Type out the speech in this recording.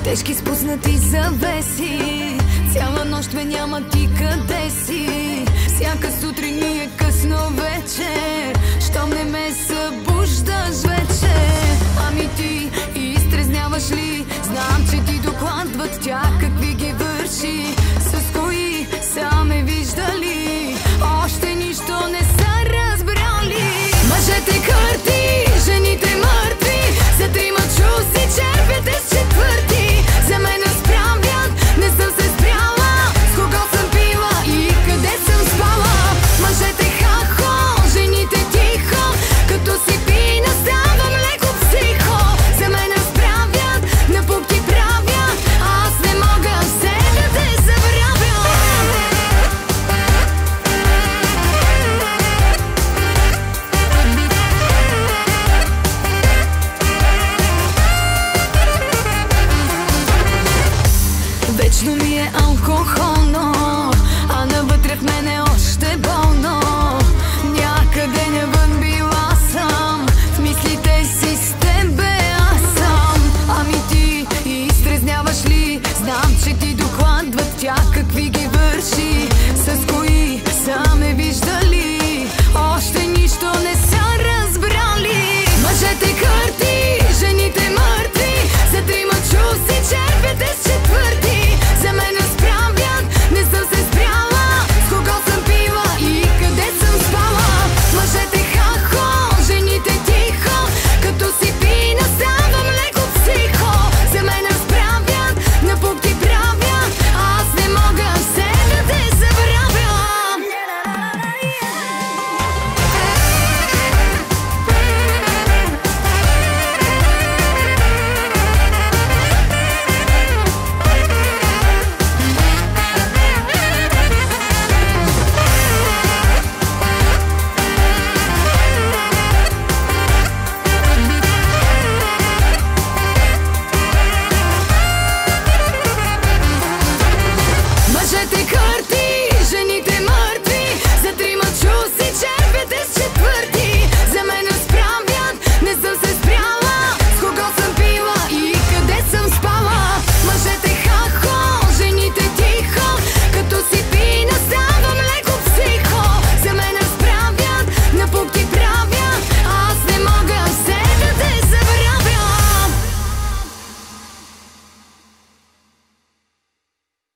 Тежки спуснати завеси, цяла нощ ме няма, ти къде си? Всяка сутрин ми е късно вечер, щом не ме събуждаш вече. Ами ти изтрезняваш ли? Знам, че ти докладват тя какви ги върши. С кои са ме виждали, още нищо не са разбрали. Мъжете кърти, жените мъртви, за трима чуси черпете с четвърти. За мен справят, не съм се спряла, с кого съм пила и къде съм спала. Мъжете хахо, жените тихо, като си пина ставам леко психо. За мен справят, напук ти правят, аз не мога все да те забравя. Вечно ми е алкохолно, а навътре в мене още болно. Някъде навън била съм, в мислите си с тебе аз съм. Ами ти изтрезняваш ли? Знам, че ти докладват тя какви ги върши.